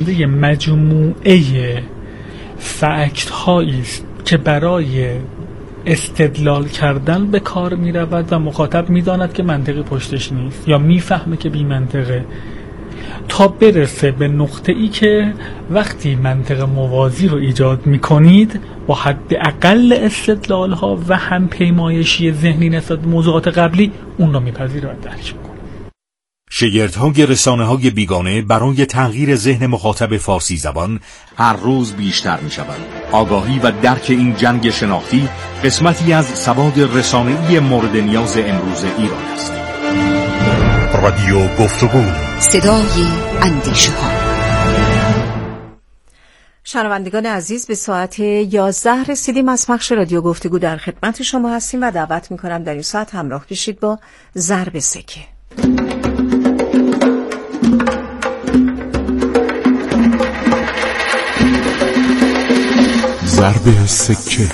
یه مجموعه فکت هایی است که برای استدلال کردن به کار می رود و مخاطب می داند که منطقی پشتش نیست یا می فهمه که بی منطقه، تا برسه به نقطه ای که وقتی منطق موازی رو ایجاد می کنید با حد اقل استدلال ها و هم پیمایشی ذهنی نسبت به موضوعات قبلی اون رو می پذیره و درک می کنه. شگردهای رسانه‌های بیگانه برای تغییر ذهن مخاطب فارسی زبان هر روز بیشتر می‌شوند. آگاهی و درک این جنگ شناختی قسمتی از سواد رسانه‌ای مورد نیاز امروز ایران است. رادیو گفتگو، صدای اندیشه‌ها. شنوندگان عزیز، به ساعت 11 رسیدیم از پخش رادیو گفتگو. در خدمت شما هستیم و دعوت می‌کنم در این ساعت همراه بشید با ضرب سکه. ضرب سکه.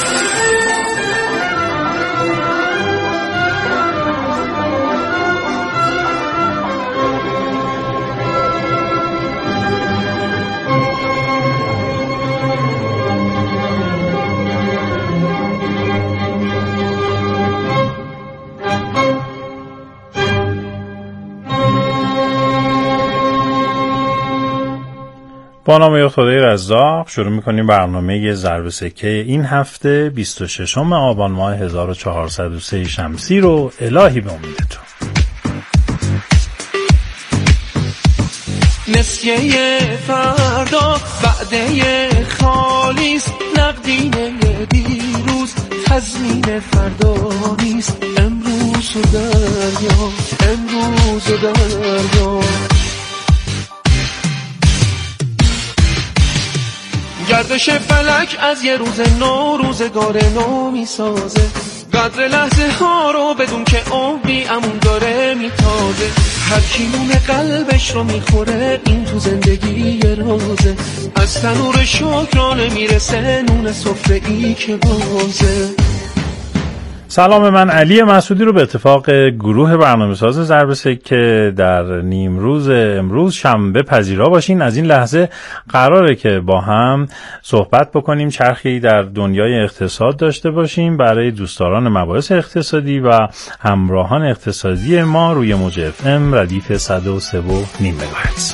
با نام خدای رزاق شروع می‌کنیم برنامه ضرب سکه این هفته 26 آبان ماه 1403 شمسی رو. الهی به امیدتون. نسیه فردا وعده خالیست، نقدینه دیروز تضمین فردا نیست. امروز و دریا، امروز و دریا. گردش فلک از یه روز نو روزگار نو میسازه، قدر لحظه ها رو بدون که عمری امون داره میتازه. هر کی نون قلبش رو میخوره این تو زندگی رازه، از تنور شکرانه میرسه نون سفره ای که بازه. سلام، من علی مسعودی رو به اتفاق گروه برنامه‌ساز ضرب سکه در نیمروز امروز شنبه پذیرا باشین. از این لحظه قراره که با هم صحبت بکنیم، چرخی در دنیای اقتصاد داشته باشیم برای دوستداران مباحث اقتصادی و همراهان اقتصادی ما روی موج FM ردیف 103.5 مگاهرتز.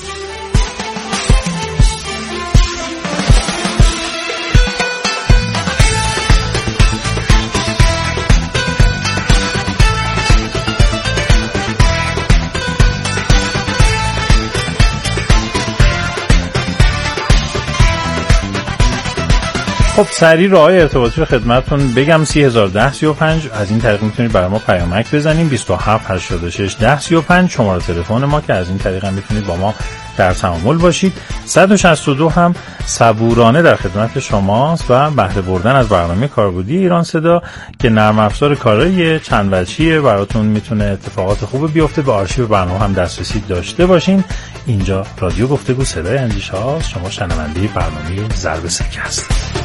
خب سریع راههای ارتباطی رو خدمتتون بگم. 301035 از این طریق میتونید برای ما پیامک بزنیم. 27861035 شماره تلفن ما که از این طریق هم میتونید با ما در تعامل باشید. 162 هم صبورانه در خدمت شماست و بهره بردن از برنامه کاربردی ایران صدا که نرم افزار کارایی چند وجهیه، براتون میتونه اتفاقات خوب بیفته. به آرشیو برنامه هم دسترسی داشته باشین. اینجا رادیو گفتگو، صدای اندیشه هاست. شما شنونده برنامه ضرب سکه هستید.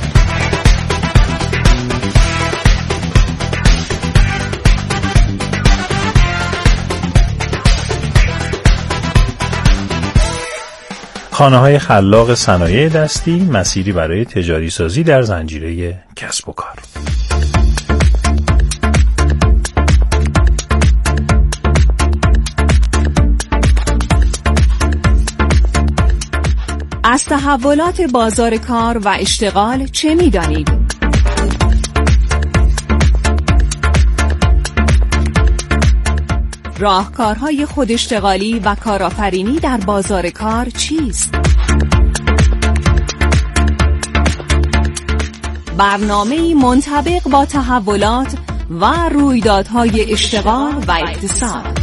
خانه‌های خلاق صنایع دستی، مسیری برای تجاری سازی در زنجیره کسب و کار. از تحولات بازار کار و اشتغال چه می‌دانید؟ راهکارهای خوداشتغالی و کارآفرینی در بازار کار چیست؟ برنامه‌ای منطبق با تحولات و رویدادهای اشتغال و اقتصاد.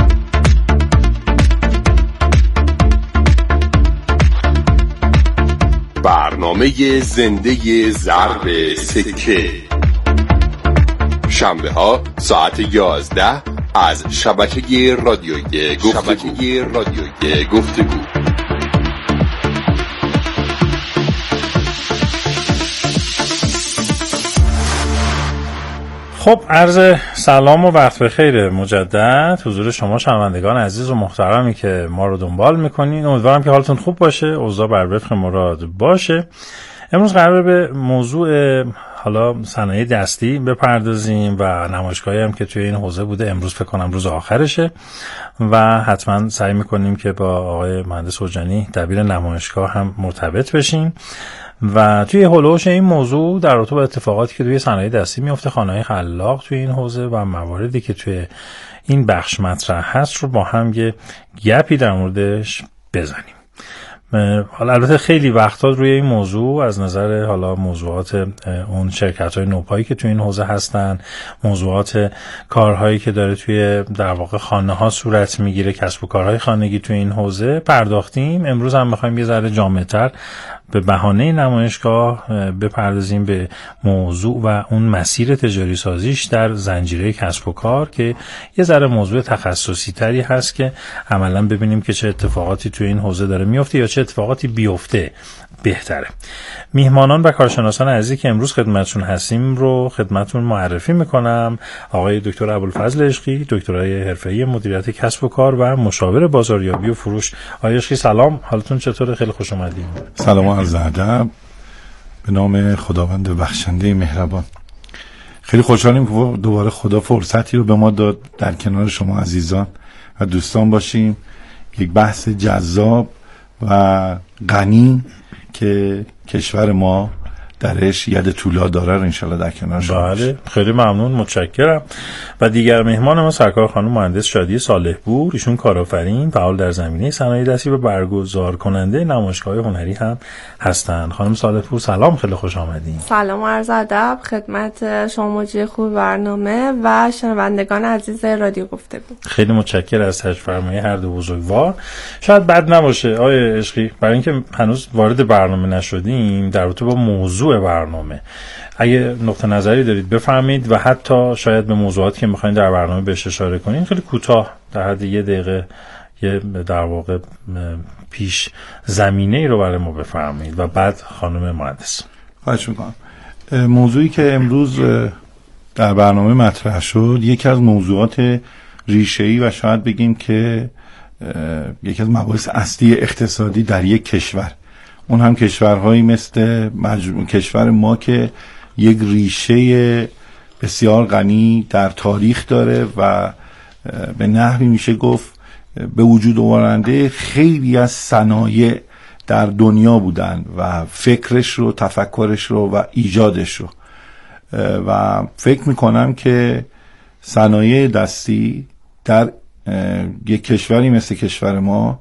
برنامه زنده ضرب سکه، شنبه ها ساعت 11 از شبکه رادیویی گفتگو. خب عرض سلام و وقت بخیر مجدد حضور شما شنوندگان عزیز و محترمی که ما رو دنبال میکنین. امیدوارم که حالتون خوب باشه، اوضاع بر وفق مراد باشه. امروز قراره به موضوع حالا صنایع دستی بپردازیم و نمایشگاهی هم که توی این حوزه بوده، امروز فکر کنم روز آخرشه و حتما سعی میکنیم که با آقای مهندس حجانی دبیر نمایشگاه هم مرتبط بشیم و توی هولوش این موضوع در رابطه با اتفاقاتی که توی صنایع دستی میفته، خانه‌های خلاق توی این حوزه و مواردی که توی این بخش مطرح هست رو با هم یه گپی در موردش بزنیم. حالا البته خیلی وقتا روی این موضوع از نظر حالا موضوعات اون شرکت‌های نوپایی که توی این حوزه هستن، موضوعات کارهایی که داره توی در واقع خانه‌ها صورت میگیره، کسب و کارهای خانگی توی این حوزه پرداختیم. امروز هم می‌خوایم یه ذره جامع‌تر به بهانه نمایشگاه بپردازیم به موضوع و اون مسیر تجاری سازیش در زنجیره کسب و کار که یه ذره موضوع تخصصی تری هست که عملاً ببینیم که چه اتفاقاتی توی این حوزه داره میفته یا چه اتفاقاتی بیفته بهتره. میهمانان و کارشناسان عزیزی که امروز خدمتشون هستیم رو خدمتتون معرفی میکنم. آقای دکتر ابوالفضل عشقی، دکترای حرفه‌ای مدیریت کسب و کار و مشاور بازاریابی و فروش. آقای عشقی سلام، حالتون چطوره؟ خیلی خوش اومدید. سلام و عرض ادب به نام خداوند بخشنده مهربان. خیلی خوشحالیم که دوباره خدا فرصتی رو به ما داد در کنار شما عزیزان و دوستان باشیم. یک بحث جذاب و غنی که کشور ما درش ید طولا داره رو انشالله در کنار شما بله، خیلی ممنون، متشکرم. و دیگر مهمان ما سرکار خانم مهندس شادی صالح پور، ایشون کارآفرین، فعال در زمینه صنایع دستی و برگزار کننده نمایشگاه هنری هم هستند. خانم صالح پور سلام، خیلی خوش آمدین. سلام و عرض ادب خدمت شما مجری خوب برنامه و شنوندگان عزیز رادیو گفتگو. خیلی متشکرم از تشریف‌فرمایی هر دو بزرگوار. شاید بد نباشه آقای عشقی، برای اینکه هنوز وارد برنامه نشدیم، در رابطه با موضوع برنامه اگه نقطه نظری دارید بفرمایید و حتی شاید به موضوعاتی که می‌خواید در برنامه بهش اشاره کنین خیلی کوتاه در حد 1 دقیقه یه در واقع پیش زمینه‌ای رو برای ما بفرمایید و بعد خانم مهندس. خواهش می‌کنم. موضوعی که امروز در برنامه مطرح شد یکی از موضوعات ریشه‌ای و شاید بگیم که یکی از مباحث اصلی اقتصادی در یک کشور، اون هم کشورهایی مثل کشور ما که یک ریشه بسیار غنی در تاریخ داره و به نحوی میشه گفت به وجود آورنده خیلی از صنایع در دنیا بودن و فکرش رو، تفکرش رو و ایجادش رو. و فکر میکنم که صنایع دستی در یک کشوری مثل کشور ما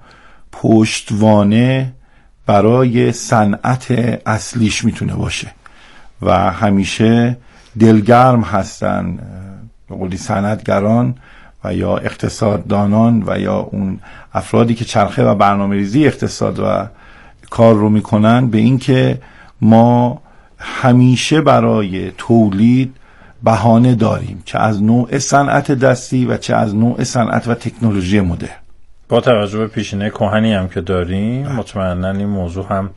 پشتوانه برای صنعت اصلیش میتونه باشه و همیشه دلگرم هستن به قولی صنعتگران و یا اقتصاددانان و یا اون افرادی که چرخه و برنامه‌ریزی اقتصاد و کار رو میکنن به این که ما همیشه برای تولید بهانه داریم، چه از نوع صنعت دستی و چه از نوع صنعت و تکنولوژی مدرن. با توجه به پیشینه کهنی هم که داریم مطمئناً این موضوع هم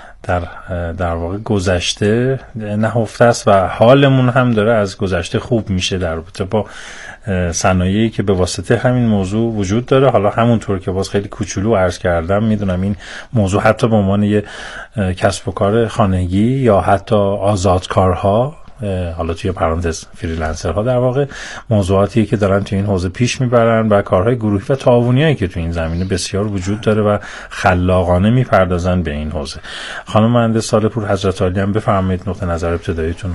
در واقع گذشته نهفته است و حالمون هم داره از گذشته خوب میشه در رابطه با صنایعی که به واسطه همین موضوع وجود داره. حالا همونطور که باز خیلی کوچولو عرض کردم، میدونم این موضوع حتی به عنوان یه کسب و کار خانگی یا حتی آزادکارها، حالا توی پرانتز فریلنسرها، در واقع موضوعاتی که دارن توی این حوزه پیش میبرن و کارهای گروهی و تعاونیایی که توی این زمینه بسیار وجود داره و خلاقانه میپردازن به این حوزه. خانم مهندس صالح پور حضرت عالی هم بفرمایید نقطه نظر ابتداییتون.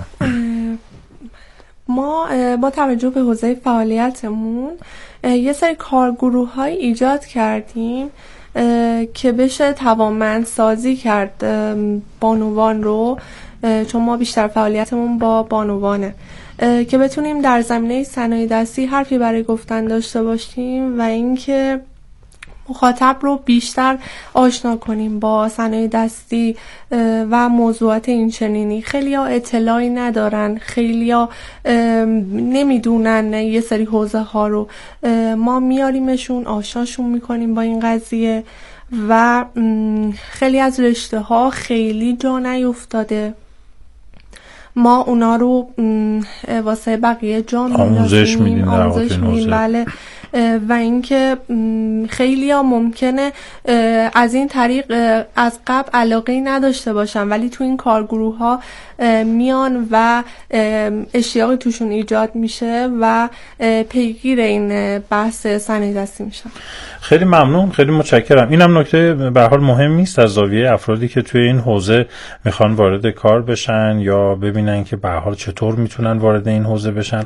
ما با توجه به حوزه فعالیتمون یه سری کارگروه‌های ایجاد کردیم که بشه توانمندسازی کرد بانوان رو، چون ما بیشتر فعالیتمون با بانوانه، که بتونیم در زمینه صنایع دستی حرفی برای گفتن داشته باشیم و اینکه مخاطب رو بیشتر آشنا کنیم با صنایع دستی و موضوعات این چنینی. خیلی‌ها اطلاعی ندارن، خیلی‌ها نمیدونن یه سری حوزه ها رو، ما میاریمشون، آشناشون میکنیم با این قضیه و خیلی از رشته ها خیلی جا نیفتاده ما اونا رو واسه بقیه جا آموزش میدیم. بله. و اینکه خیلی ها ممکنه از این طریق از قبل علاقه‌ای نداشته باشن ولی تو این کارگروه ها میان و اشتیاقی توشون ایجاد میشه و پیگیر این بحث صنایع دستی میشن. خیلی ممنون، خیلی متشکرم. اینم نکته به هر حال مهمی است از زاویه افرادی که توی این حوزه میخوان وارد کار بشن یا ببینن که به هر حال چطور میتونن وارد این حوزه بشن.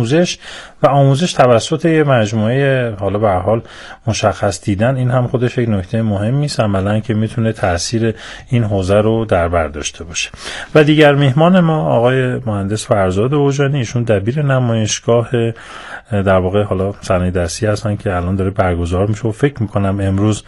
آموزش توسط یه مجموعه حالا به هر حال مشخص دیدن، این هم خودش یک نکته مهمی است عملاً که میتونه تاثیر این حوزه رو در بر داشته باشه. و دیگر میهمان ما آقای مهندس فرزاد اوژانی، ایشون دبیر نمایشگاه در واقع حالا صنایع دستی هستن که الان داره برگزار میشه و فکر میکنم امروز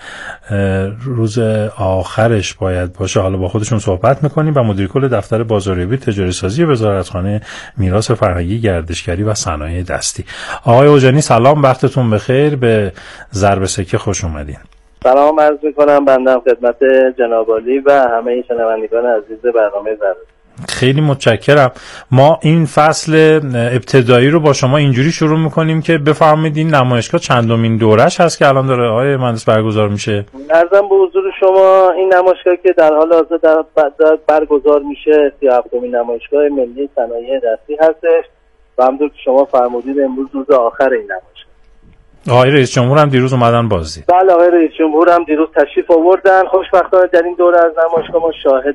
روز آخرش باید باشه. حالا با خودشون صحبت میکنیم. و مدیر کل دفتر بازاریابی تجاری سازی وزارتخانه میراث فرهنگی، گردشگری و صنایع دستی. آقای اوژانی سلام، وقتتون بخیر، به ضرب سکه خوش اومدین. سلام عرض میکنم بنده خدمت جناب عالی و همه شنوندگان عزیز برنامه ضرب. خیلی متشکرم. ما این فصل ابتدایی رو با شما اینجوری شروع میکنیم که بفرمایید این نمایشگاه چندمین دورش هست که الان داره آقای مهندس برگزار میشه؟ عرضم به حضور شما این نمایشگاه که در حال حاضر در برگزار میشه 37مین نمایشگاه ملی صنایع دستی هستش و همونطور که شما فرمودید امروز روز آخر این نمایشگاه. آقای رئیس جمهور هم دیروز اومدن بازدید. بله، آقای رئیس جمهور هم دیروز تشریف آوردن. خوشبختانه در این دوره از نمایشگاه ما شاهد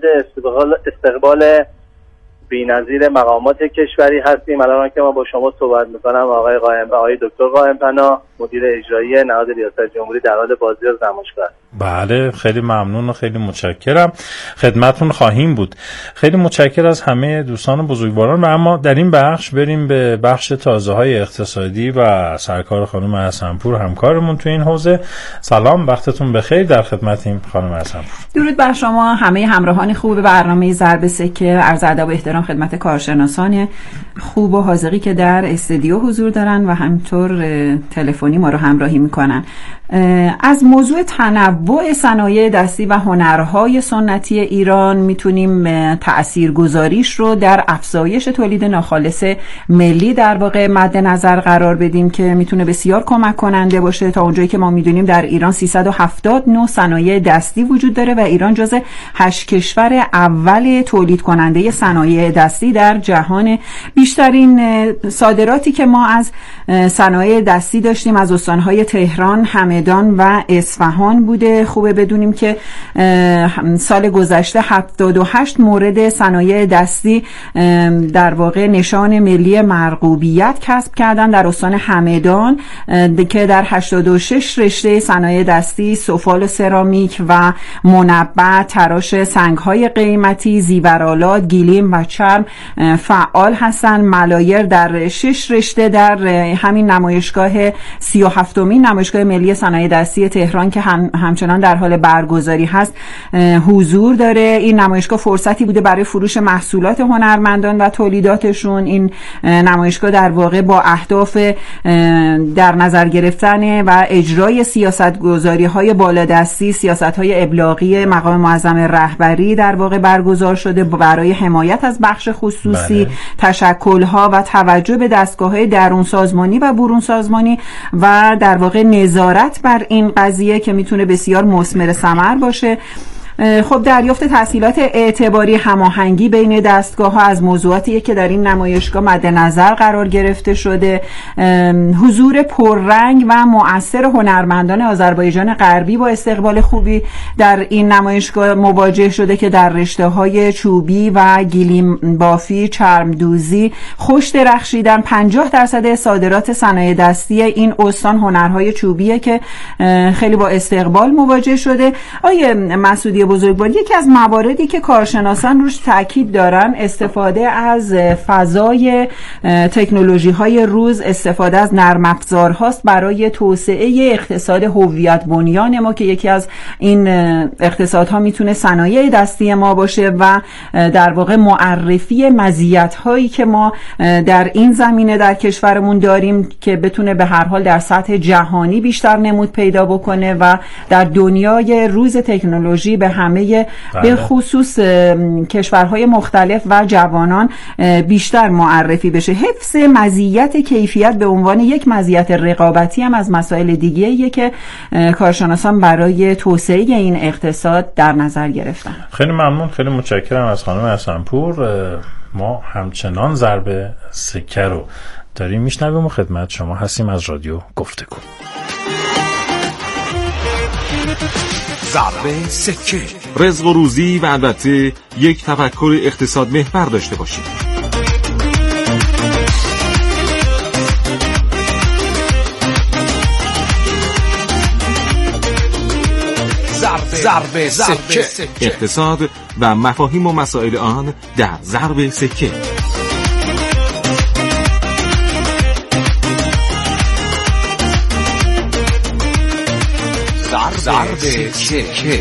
استقبال بی‌نظیر مقامات کشوری هستیم. الان که ما با شما صحبت میکنم آقای دکتر قائم پناه مدیر اجرایی نهاد ریاست جمهوری در حال بازدید از نمایشگاه. بله، خیلی ممنون و خیلی متشکرم. خدمتتون خواهیم بود. خیلی متشکر از همه دوستان بزرگواران. و اما در این بخش بریم به بخش تازه‌های اقتصادی و سرکار خانم حسن‌پور همکارمون تو این حوزه. سلام، وقتتون بخیر، در خدمتیم خانم حسن‌پور. درود بر شما همه همراهان خوب برنامه ضرب سکه. عرض ادب و احترام خدمت کارشناسان خوب و حاضقی که در استودیو حضور دارن و همینطور تلفنی ما رو همراهی میکنن. از موضوع تنوع صنایع دستی و هنرهای سنتی ایران میتونیم تأثیرگذاریش رو در افزایش تولید ناخالص ملی در واقع مد نظر قرار بدیم که میتونه بسیار کمک کننده باشه. تا اونجایی که ما میدونیم در ایران 370 نوع صنایع دستی وجود داره و ایران جزو 8 کشور اول تولید کننده صنایع دستی در جهان. بیشترین صادراتی که ما از صنایع دستی داشتیم از استانهای تهران، همدان و اصفهان بوده. خوبه بدونیم که سال گذشته 78 مورد صنایع دستی در واقع نشان ملی مرغوبیت کسب کردن در استان همدان که در 86 رشته صنایع دستی، سفال و سرامیک و منبع، تراش سنگ‌های قیمتی، زیورآلات، گلیم و چرم فعال هستند. ملایر در 6 رشته در همین نمایشگاه 37مین نمایشگاه ملی صنایع دستی تهران که همچنان در حال برگزاری هست حضور داره. این نمایشگاه فرصتی بوده برای فروش محصولات هنرمندان و تولیداتشون. این نمایشگاه در واقع با اهداف در نظر گرفتن و اجرای سیاست‌گذاری‌های بالادستی، سیاست‌های ابلاغی مقام معظم رهبری در واقع برگزار شده برای حمایت از بخش خصوصی، تشکل‌ها و توجه به دستگاه‌های درون سازمانی و برون سازمانی و در واقع نظارت بر این قضیه که میتونه بسیار مثمر ثمر باشه. خب دریافت تسهیلات اعتباری، هماهنگی بین دستگاه‌ها از موضوعاتی که در این نمایشگاه مد نظر قرار گرفته شده. حضور پررنگ و مؤثر هنرمندان آذربایجان غربی با استقبال خوبی در این نمایشگاه مواجه شده که در رشته‌های چوبی و گلیم بافی، چرمدوزی خوش درخشیدن. 50% صادرات صنایع دستی این استان هنرهای چوبیه که خیلی با استقبال مواجه شده. آیه مسعودی بزرگوار، یکی از مواردی که کارشناسان روش تاکید دارن استفاده از فضای تکنولوژی های روز، استفاده از نرم افزار هاست برای توسعه اقتصاد هویت بنیان ما که یکی از این اقتصادها میتونه صنایع دستی ما باشه و در واقع معرفی مزیت هایی که ما در این زمینه در کشورمون داریم که بتونه به هر حال در سطح جهانی بیشتر نمود پیدا بکنه و در دنیای روز تکنولوژی به همه به خصوص کشورهای مختلف و جوانان بیشتر معرفی بشه. حفظ مزیت کیفیت به عنوان یک مزیت رقابتی هم از مسائل دیگه‌ایه که کارشناسان برای توسعه این اقتصاد در نظر گرفتن. خیلی ممنون، خیلی متشکرم از خانم حسن‌پور. ما همچنان ضرب سکه رو داریم میشنویم و خدمت شما هستیم از رادیو گفتگو. ضرب سکه، رزق و روزی و البته یک تفکر اقتصاد محور داشته باشید. ضرب سکه، اقتصاد و مفاهیم و مسائل آن در ضرب سکه. ضرب سکه.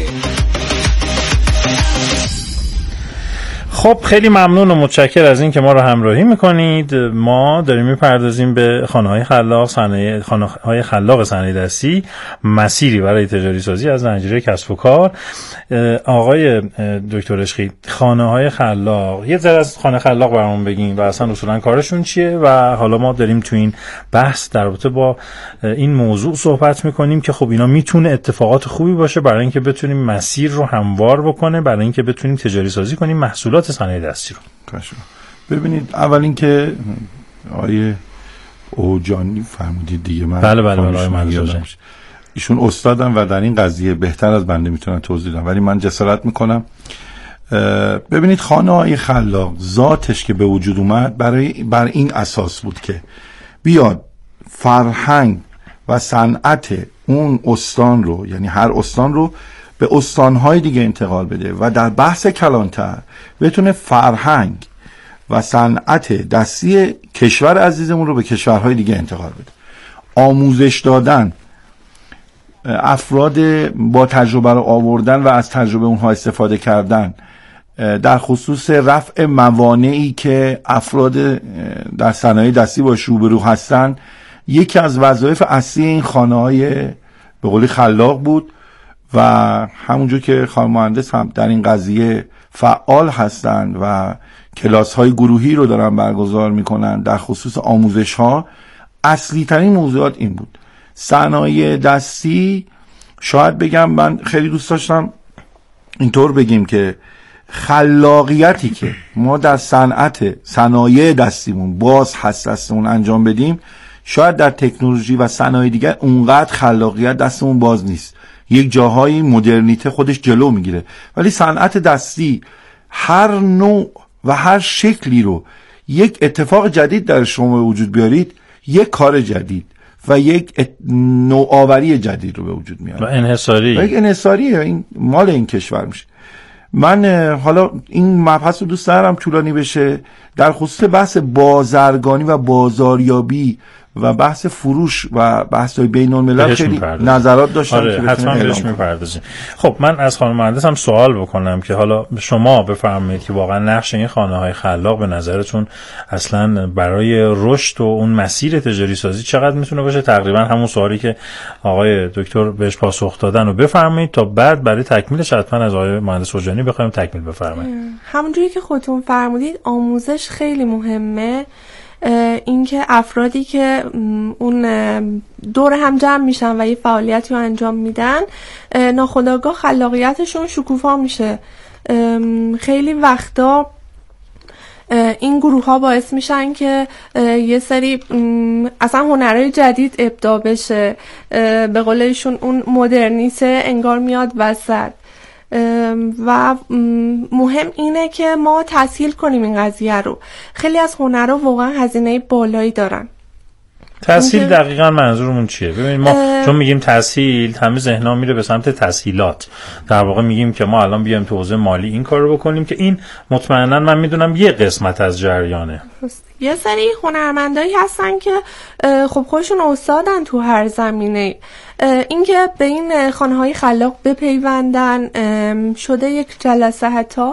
خب خیلی ممنون و متشکر از این که ما رو همراهی میکنید. ما داریم میپردازیم به خانه‌های خلاق صنایع دستی، مسیری برای تجاری سازی از زنجیره کسب و کار. آقای دکتر عشقی، خانه‌های خلاق، یه ذره از خانه خلاق برامون بگین و اصلا اصولا کارشون چیه و حالا ما داریم تو این بحث در رابطه با این موضوع صحبت میکنیم که خب اینا میتونه اتفاقات خوبی باشه برای اینکه بتونیم مسیر رو هموار بکنه، برای اینکه بتونیم تجاری سازی کنیم محصولات صنایع دستی رو. ببینید، اول اینکه آقای اوجانی فرمودید دیگه، من بله آقای منظور، ایشون استادم و در این قضیه بهتر از بنده میتونن توضیح بدن، ولی من جسارت میکنم. ببینید، خانه‌های خلاق ذاتش که به وجود اومد بر این اساس بود که بیاد فرهنگ و صنعت اون استان رو، یعنی هر استان رو، به استانهای دیگه انتقال بده و در بحث کلانتر بتونه فرهنگ و صنعت دستی کشور عزیزمون رو به کشورهای دیگه انتقال بده. آموزش دادن، افراد با تجربه رو آوردن و از تجربه اونها استفاده کردن در خصوص رفع موانعی که افراد در صنایع دستی باش روبرو هستن، یکی از وظایف اصلی این خانه‌های به قولی خلاق بود و همونجور که خانم مهندس هم در این قضیه فعال هستند و کلاس‌های گروهی رو دارن برگزار میکنن در خصوص آموزش‌ها، اصلی ترین موضوعات این بود. صنایع دستی، شاید بگم من خیلی دوست داشتم اینطور بگیم که خلاقیتی که ما در صنایع دستیمون باز هستمون انجام بدیم، شاید در تکنولوژی و صنایع دیگر اونقدر خلاقیت دستمون باز نیست. یک جاهایی مدرنیته خودش جلو میگیره، ولی صنعت دستی هر نوع و هر شکلی رو یک اتفاق جدید در شما به وجود بیارید، یک کار جدید و یک نوآوری جدید رو به وجود میاره و انحصاریه. این مال این کشور میشه. من حالا این مبحث رو دوست دارم طولانی بشه، در خصوص بحث بازرگانی و بازاریابی و بحث فروش و بحث‌های بین‌الملل خیلی نظرات داشتم که حتما بهش می‌پردازیم. خب من از خانم مهندس هم سوال بکنم که حالا شما بفرمایید که واقعا نقش این خانه‌های خلاق به نظرتون اصلا برای رشد و اون مسیر تجاری سازی چقدر میتونه باشه؟ تقریبا همون سوالی که آقای دکتر بهش پاسخ دادن رو بفرمایید تا بعد برای تکمیلش حتما از آقای مهندس اوجانی بخوایم تکمیل بفرمایید. همونجوری که خودتون فرمودید آموزش خیلی مهمه. اینکه افرادی که اون دور هم جمع میشن و یه فعالیتی رو انجام میدن، ناخودآگاه خلاقیتشون شکوفا میشه. خیلی وقتا این گروه ها باعث میشن که یه سری اصلا هنرهای جدید ابداع بشه. به قولشون اون مدرنیته انگار میاد وسط. و مهم اینه که ما تسهیل کنیم این قضیه رو. خیلی از هنرها واقعا هزینه بالایی دارن. تسهیل دقیقاً منظورمون چیه؟ ببینید ما چون میگیم تسهیل، همه ذهن‌ها میره به سمت تسهیلات. در واقع میگیم که ما الان بیایم تو حوزه مالی این کار رو بکنیم که این مطمئناً من میدونم یه قسمت از جریانه. یه سری هنرمندایی هستن که خب خودشون استادن تو هر زمینه. اینکه به این خانه‌های خلاق بپیوندن، شده یک جلسه حتی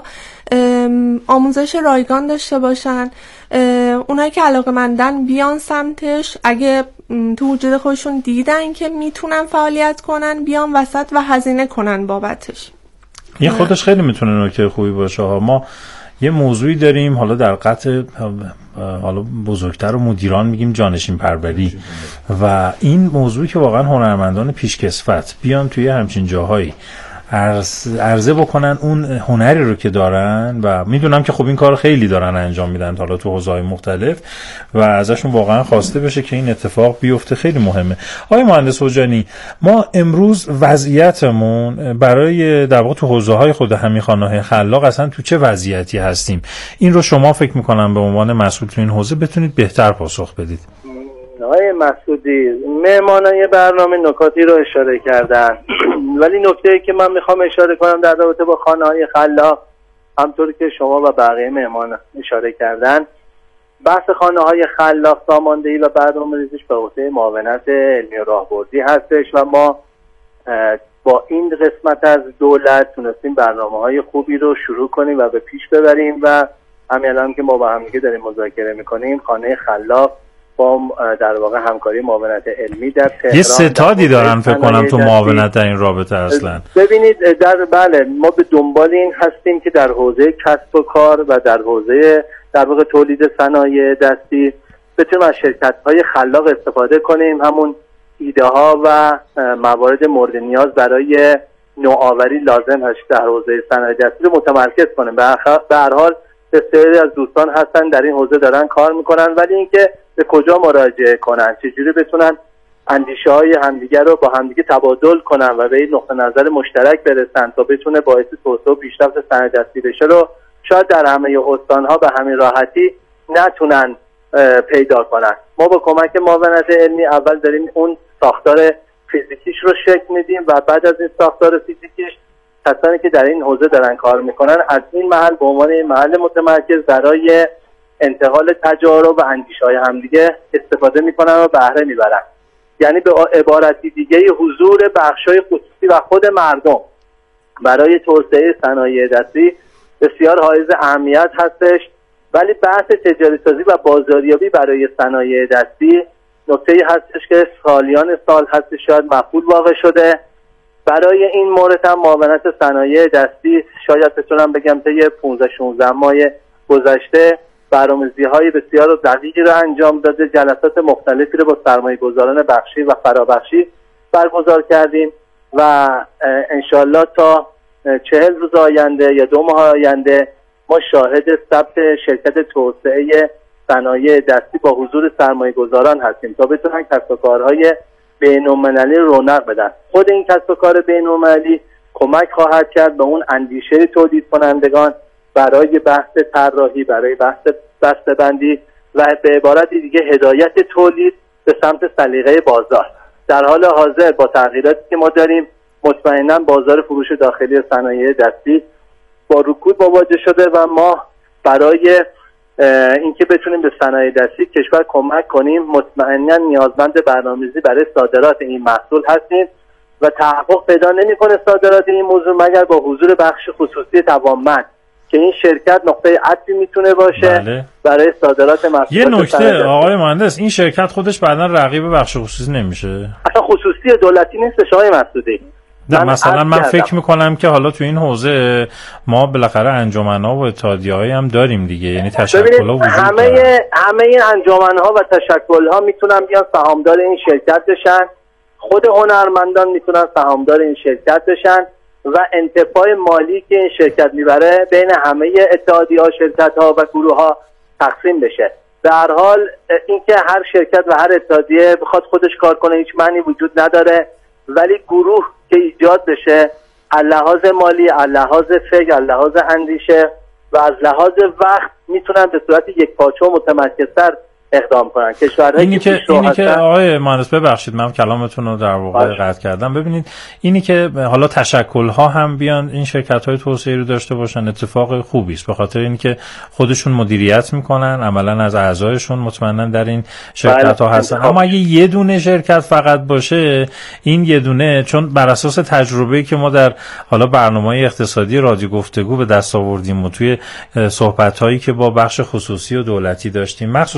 آموزش رایگان داشته باشن. اونایی که علاقه‌مندن بیان سمتش، اگه تو وجود خودشون دیدن که میتونن فعالیت کنن بیان وسط و هزینه کنن بابتش. این خودش خیلی میتونه نکته خوبی باشه ها. ما یه موضوعی داریم حالا در قطع حالا بزرگتر و مدیران میگیم جانشین پروری و این موضوعی که واقعا هنرمندان پیشکسوت بیان توی همچین جاهایی عرضه بکنن اون هنری رو که دارن و میدونم که خب این کار خیلی دارن انجام میدن حالا تو حوزه‌های مختلف و ازشون واقعا خواسته بشه که این اتفاق بیفته، خیلی مهمه. آقای مهندس حجانی، ما امروز وضعیتمون برای در واقع تو حوزه‌های خود همین خانه‌های خلاق اصلا تو چه وضعیتی هستیم؟ این رو شما فکر می‌کنم به عنوان مسئول تو این حوزه بتونید بهتر پاسخ بدید. آقای مسعودی، مهمانای برنامه نکاتی رو اشاره کردن ولی نکته‌ای که من میخوام اشاره کنم در رابطه با خانه‌های خلاق، همطوری که شما و بقیه مهمان اشاره کردن، بحث خانه‌های خلاق ساماندهی و برنامه‌ریزیش به عهده معاونت علمی و راهبردی هستش و ما با این قسمت از دولت تونستیم برنامه‌های خوبی رو شروع کنیم و به پیش ببریم و همین الان که ما با هم دیگه داریم مذاکره می‌کنیم خانه خلاق با در واقع همکاری معاونت علمی در تهران یه ستادی دارن فکر کنم تو معاونت در این رابطه اصلا. ببینید بله ما به دنبال این هستیم که در حوزه کسب و کار و در حوزه در واقع تولید صنایع دستی بتونیم از شرکت‌های خلاق استفاده کنیم، همون ایده ها و موارد مورد نیاز برای نوآوری لازم هست در حوزه صنایع دستی رو متمرکز کنیم. به هر حال بسیاری از دوستان هستن در این حوزه دارن کار میکنن، ولی اینکه به کجا مراجعه کنن، چجوری بتونن اندیشه های همدیگر رو با همدیگه تبادل کنن و به این نقطه نظر مشترک برسن تا بتونه باعث توسعه و پیشرفت صنایع دستی بشه رو شاید در همه استان‌ها به همین راحتی نتونن پیدا کنن. ما با کمک معاونت علمی اول داریم اون ساختار فیزیکیش رو شکل میدیم و بعد از این ساختار فیزیکیش کسانی که در این حوزه دارن کار میکنن از این محل به عنوان محل متمرکز برای انتقال تجارب و اندیشه‌های همدیگه استفاده میکنن و بهره میبرن. یعنی به عبارتی دیگه حضور بخش‌های خصوصی و خود مردم برای توسعه صنایع دستی بسیار حائز اهمیت هستش. ولی بحث تجاری سازی و بازاریابی برای صنایع دستی نکته‌ای هستش که سالیان سال هستش شاید مفعول واقع شده. برای این مورد هم معاونت صنایع دستی شاید بتونم بگم طی 15-16 ماه گذشته برنامه‌ریزی‌های بسیار دقیقی رو انجام داده، جلسات مختلفی رو با سرمایه‌گذاران بخشی و فرابخشی برگزار کردیم و انشالله تا 40 روز آینده یا 2 ماه آینده ما شاهد ثبت شرکت توسعه صنایع دستی با حضور سرمایه‌گذاران هستیم تا بتونن کسب و کارهای بین‌المللی رونق بدن. خود این کسب و کار بین‌المللی کمک خواهد کرد به اون اندیشه تولید کنندگان برای بحث طراحی، برای بحث بسته‌بندی و به عبارت دیگه هدایت تولید به سمت سلیقه بازار. در حال حاضر با تغییراتی که ما داریم مطمئنا بازار فروش داخلی صنایع دستی با رکود مواجه شده و ما برای اینکه بتونیم به صنایع دستی کشور کمک کنیم مطمئنا نیازمند برنامه‌ریزی برای صادرات این محصول هستیم و تحقق پیدا نمی‌کنه صادرات این موضوع مگر با حضور بخش خصوصی توانمند که این شرکت نقطه عطفی میتونه باشه بله. برای صادرات محصولات. یه نکته آقای مهندس، این شرکت خودش بعداً رقیب بخش خصوصی نمیشه؟ اصلا خصوصی دولتی نیستش آقای مسعودی. مثلا من فکر میکنم که حالا تو این حوزه ما بالاخره انجمن‌ها و اتحادیه‌هایی هم داریم دیگه، یعنی تشکل‌ها وجود داره. همه این انجمن‌ها و تشکل‌ها میتونن بیان سهامدار این شرکت بشن، خود هنرمندان میتونن سهامدار این شرکت بشن و انتفاع مالی که این شرکت میبره بین همه اتحادیه‌ها، شرکت‌ها و گروه‌ها تقسیم بشه. در حال اینکه هر شرکت و هر اتحادیه بخواد خودش کار کنه هیچ معنی وجود نداره، ولی گروه که ایجاد بشه از لحاظ مالی، از لحاظ فکر، از لحاظ اندیشه و از لحاظ وقت میتونن به صورت یکپارچه و متمرکزتر اقدام کنن. اینی که آقای مهندس ببخشید من کلامتون رو در واقع قطع کردم. ببینید اینی که حالا تشکل‌ها هم بیان این شرکت‌های توسعه‌ای رو داشته باشن اتفاق خوبی است، به خاطر اینکه خودشون مدیریت میکنن، عملاً از اعضایشون مطمئنا در این شرکت‌ها هستن. اما اگه یه دونه شرکت فقط باشه، این یه دونه چون بر اساس تجربه‌ای که ما در حالا برنامه‌های اقتصادی رادیو گفتگو به دست آوردیم و توی صحبت‌هایی که با بخش خصوصی و دولتی داشتیم، مخصوصاً تو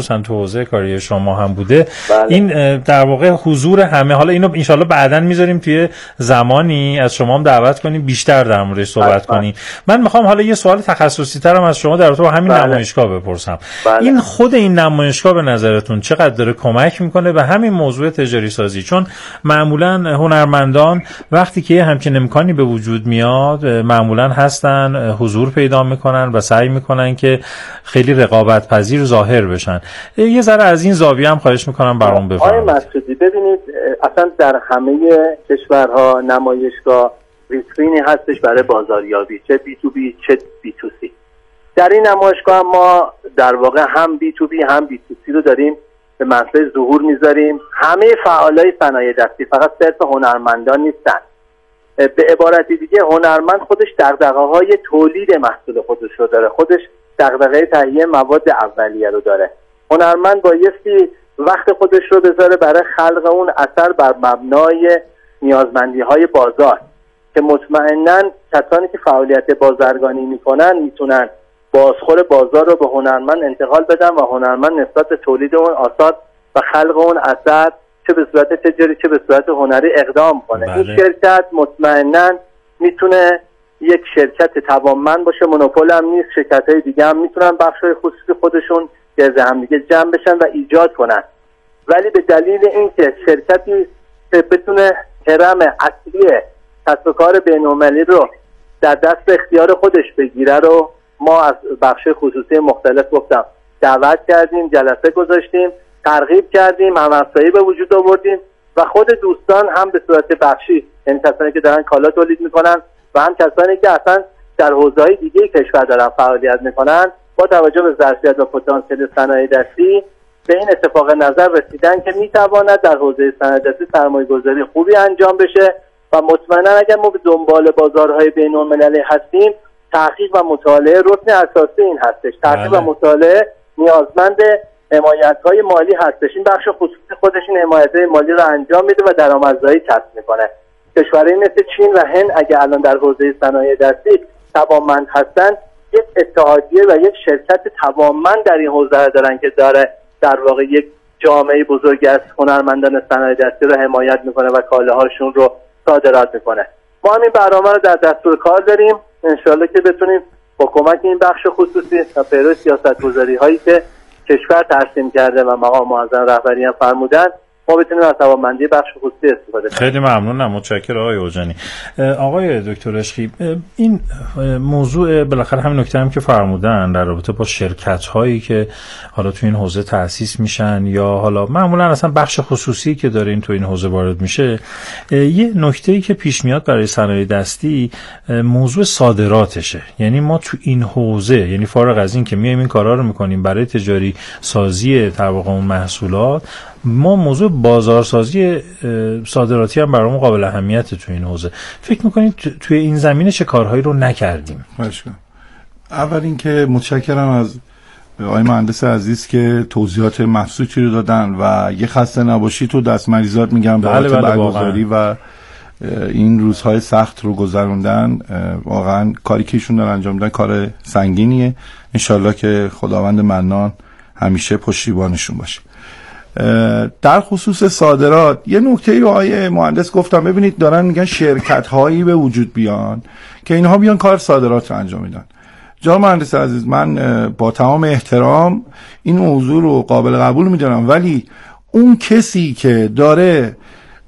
حوزه کاری شما هم بوده. بله. این در واقع حضور همه، حالا اینو انشالله بعداً میذاریم توی زمانی از شما هم دعوت کنیم بیشتر در موردش صحبت کنیم. من میخوام حالا یه سوال تخصصی ترم از شما در رابطه با همین نمایشگاه بپرسم. این خود این نمایشگاه به نظرتون چقدر داره کمک میکنه به همین موضوع تجاری سازی؟ چون معمولاً هنرمندان وقتی که همچین امکانی به وجود میاد معمولاً هستن حضور پیدا میکنن و سعی میکنن که خیلی رقابت پذیر ظاهر بشن. یه ذره از این زاویه هم خواهش میکنم برام بفرمایید. آقای مسعودی، ببینید اصلا در همه کشورها نمایشگاه ویترینی هستش برای بازاریابی، چه بی تو بی چه بی تو سی. در این نمایشگاه ما در واقع هم بی تو بی هم بی تو سی رو داریم به منصب ظهور میذاریم. همه فعالای صنایع دستی، فقط صرف هنرمندان نیستن. به عبارت دیگه هنرمند خودش دغدغه‌های تولید محصول خودش رو داره، خودش دغدغه تهیه مواد اولیه رو داره. هنرمند بایستی وقت خودش رو بذاره برای خلق اون اثر بر مبنای نیازمندی‌های بازار که مطمئناً کسانی که فعالیت بازرگانی میکنن میتونن بازخور بازار رو به هنرمند انتقال بدن و هنرمند نسبت به تولید اون آثار و خلق اون اثر چه به صورت تجاری چه به صورت هنری اقدام کنه. بله. این شرکت مطمئناً میتونه یک شرکت توانمند باشه، مونوپول هم نیست. شرکت‌های دیگه هم میتونن بخش‌های خصوصی خودشون گرد هم دیگه جمع بشن و ایجاد کنن، ولی به دلیل اینکه شرکتی بتونه هرم اصلی کسب و کار بین‌المللی رو در دست اختیار خودش بگیره رو ما از بخش خصوصی مختلف گفتم دعوت کردیم، جلسه گذاشتیم، ترغیب کردیم، هم‌افزایی به وجود آوردیم و خود دوستان هم به صورت بخشی، یعنی کسانی که دارن کالا تولید میکنن و هم کسانی که اصلا در حوزه‌های دیگه کشور دارن فعالیت میکنن، با توجه به ظرفیت و پتانسیل صنایع دستی به این اتفاق نظر رسیدن که میتواند در حوزه صنایع دستی سرمایه‌گذاری خوبی انجام بشه و مطمئنا اگر ما به دنبال بازارهای بین‌المللی هستیم، تحقیق و مطالعه رکن اساسی این هستش. تحقیق و مطالعه نیازمند حمایت‌های مالی هستش. این بخش خصوصی خودش این حمایت‌های مالی رو انجام میده و درآمدزایی کسب میکنه. کشورهای مثل چین و هند اگر الان در حوزه صنایع دستی توانمند هستن، یک اتحادیه و یک شرکت توانمند در این حوزه دارن که داره در واقع یک جامعه بزرگ از هنرمندان صنایع دستی رو حمایت میکنه و کالاهاشون رو صادرات میکنه. ما هم این برنامه رو در دستور کار داریم، انشالله که بتونیم با کمک این بخش خصوصی و پیرو سیاست‌گذاری هایی که کشور ترسیم کرده و مقام معظم رهبری هم فرمودن، ما بتونیم از توانمندی بخش خصوصی استفاده کنیم. خیلی ممنونم، متشکرم آقای اوجانی. آقای دکتر عشقی، این موضوع بالاخره همین نکته هم که فرمودن در رابطه با شرکت هایی که حالا تو این حوزه تأسیس میشن یا حالا معمولا اصلا بخش خصوصی که داره این تو این حوزه وارد میشه، یه نکته‌ای که پیش میاد برای صنایع دستی موضوع صادراتشه. یعنی ما تو این حوزه، یعنی فارغ از این که میایم این کارا رو میکنیم برای تجاری سازی در واقع اون محصولات، ما موضوع بازارسازی صادراتی هم برامون قابل اهمیت تو این حوزه. فکر میکنید توی این زمینه چه کارهایی رو نکردیم؟ اول اینکه متشکرم از آقای مهندس عزیز که توضیحات مبسوطی رو دادن و یه خسته نباشید تو دست مریضات میگم بابت برگزاری و این روزهای سخت رو گذروندن. واقعا کاری که ایشون دارن انجام میدن کار سنگینیه. انشالله که خداوند منان همیشه پشتیبانشون باشه. در خصوص صادرات یه نکته‌ای رو آقای مهندس گفتم، ببینید دارن میگن شرکت هایی به وجود بیان که اینها بیان کار صادرات رو انجام میدن. جناب مهندس عزیز، من با تمام احترام این موضوع رو قابل قبول میدونم، ولی اون کسی که داره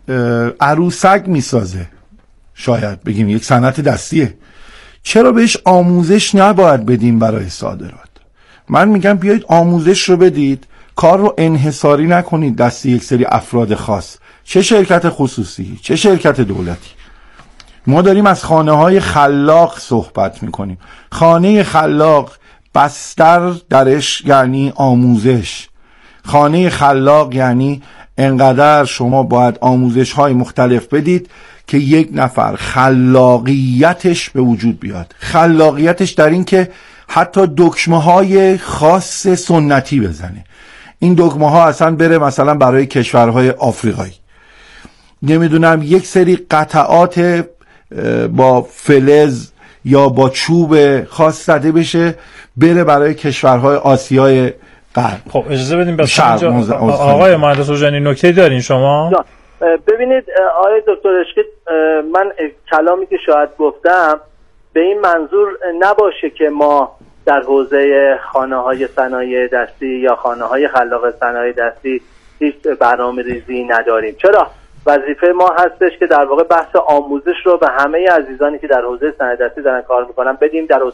عروسک میسازه، شاید بگیم یک صنعت دستیه، چرا بهش آموزش نباید بدیم برای صادرات؟ من میگم بیایید آموزش رو بدید، کار رو انحصاری نکنید دست یک سری افراد خاص، چه شرکت خصوصی چه شرکت دولتی. ما داریم از خانه‌های خلاق صحبت میکنیم. خانه خلاق بستر درش یعنی آموزش. خانه خلاق یعنی انقدر شما باید آموزش‌های مختلف بدید که یک نفر خلاقیتش به وجود بیاد. خلاقیتش در این که حتی دکمه‌های خاص سنتی بزنه. این دکمه‌ها اصلا بره مثلا برای کشورهای آفریقایی، نمیدونم یک سری قطعات با فلز یا با چوب خاص زده بشه بره برای کشورهای آسیای غرب. خب اجازه بدیم بس آقای مهندس اوژنی نکته دارین شما؟ ببینید آقای دکتر اشکی، من کلامی که شاید گفتم به این منظور نباشه که ما در حوزه خانه‌های صنایع دستی یا خانه‌های خلاق صنایع دستی هیچ برنامه‌ریزی نداریم. چرا؟ وظیفه ما هستش که در واقع بحث آموزش رو به همه عزیزانی که در حوزه صنایع دستی دارن کار میکنن بدیم، در